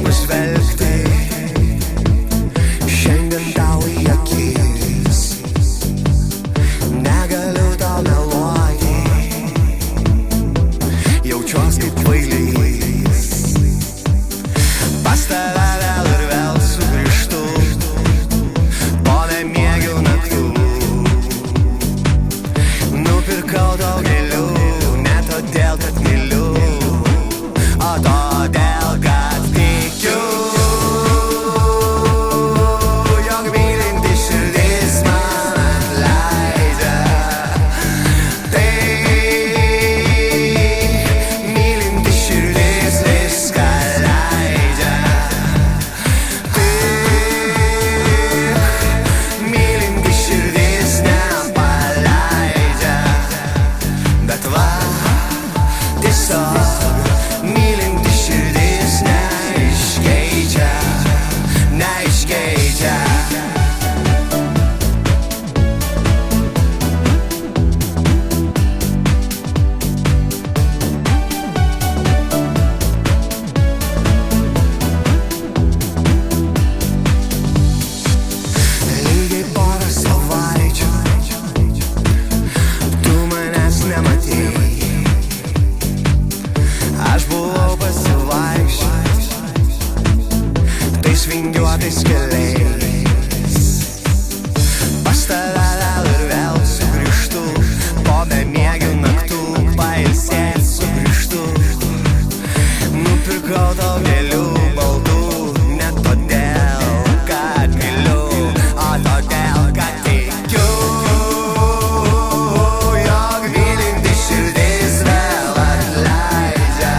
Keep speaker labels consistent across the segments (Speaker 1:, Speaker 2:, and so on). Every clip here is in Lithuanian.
Speaker 1: pažvelgti šiandien tau į akis. Negaliu tau meluoti, jaučiuos kaip kvailys. Pas tave vėl ir vėl sugrįžtu po nemiegių naktų. Nupirkau daug gėlių, ne todėl, kad myliu, o todėl, kad tikiu, jog mylinti širdis man atleidžia. Tai mylinti širdis viską leidžia. Tik mylinti širdis nepaleidžia. Bet va, tiesiog mylinti širdis neiškeičia. Lygiai porą savaičių tu manęs nematei. Aš buvau pasivaikščiojęs tais vingiuotais keliais. Pas tave vėl ir vėl sugrįžtu po bemiegių naktų, pailsėt sugrįžtu. Nupirkau tau gėlių baldų, ne todėl, kad myliu, o todėl, kad tikiu, jog mylinti širdis vėl atleidžia.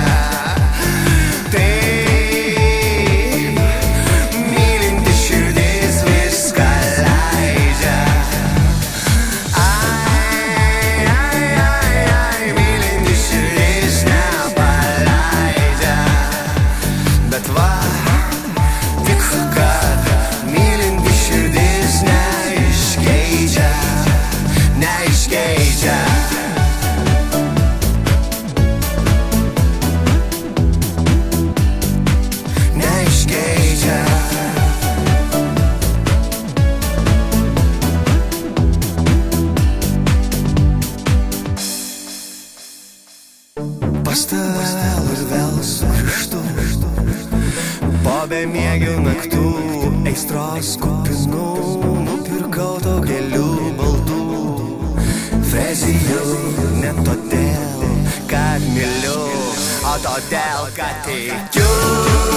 Speaker 1: Taip, mylinti širdis viską leidžia. Ai, mylinti širdis nepaleidžia. Bet va, tik kad mylinti širdis neiškeičia. Pas tave vėl ir vėl sugrįžtu po bemiegių naktų, aistros kupinų. Nupirkau tau gėlių baldų, vezijų, ne todėl, kad myliu, o todėl, kad tikiu.